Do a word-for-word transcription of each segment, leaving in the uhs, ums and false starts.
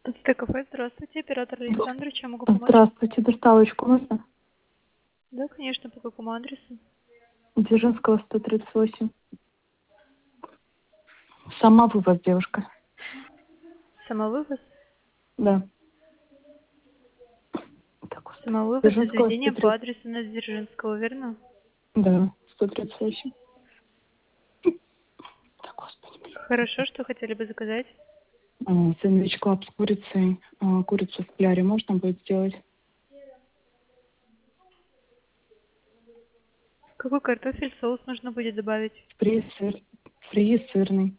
ТКФ, здравствуйте, оператор Александр, чем могу помочь? Здравствуйте, доставочку можно? Да, конечно, по какому адресу? Дзержинского, сто тридцать восемь. Сама вывоз, девушка. Самовывоз? Да. Так, господи. Самовывоз из Дзержинского, заведения по сто тридцать. адресу на Дзержинского, верно? Да, сто тридцать восемь. Так, господи, блин. Хорошо, что хотели бы заказать? А, Сэндвич клаб с курицей. А, Курицу в кляре можно будет сделать? Какой картофель, соус нужно будет добавить? Фри, сыр. Фри сырный.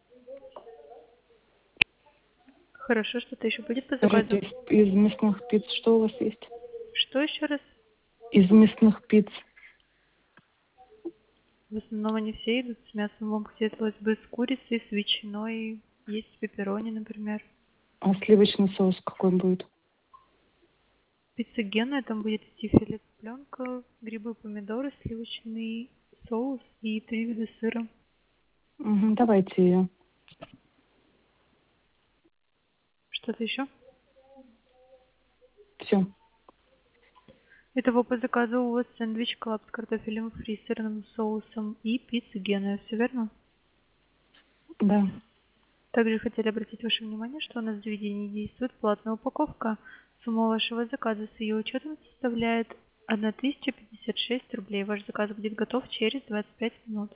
Хорошо, что-то еще будет по Скажите, заказу? из, из мясных пиц что у вас есть? Что еще раз? Из мясных пиц. В основном они все идут с мясом. Вам хотелось бы с курицей, с ветчиной, есть пепперони, например. А сливочный соус какой будет? Пицца Гена, там будет идти филе цыпленка, грибы, помидоры, сливочный соус и три вида сыра. Угу, давайте ее. Что-то еще? Все. Итого по заказу у вас сэндвич клаб с картофелем фри, сырным соусом и пицца Гена, все верно? Да. Также хотели обратить ваше внимание, что у нас в заведении действует платная упаковка. Сумма вашего заказа с ее учетом составляет тысяча пятьдесят шесть рублей. Ваш заказ будет готов через двадцать пять минут.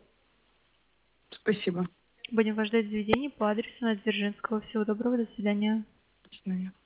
Спасибо. Будем вас ждать в заведении по адресу на Дзержинского. Всего доброго, до свидания. До свидания.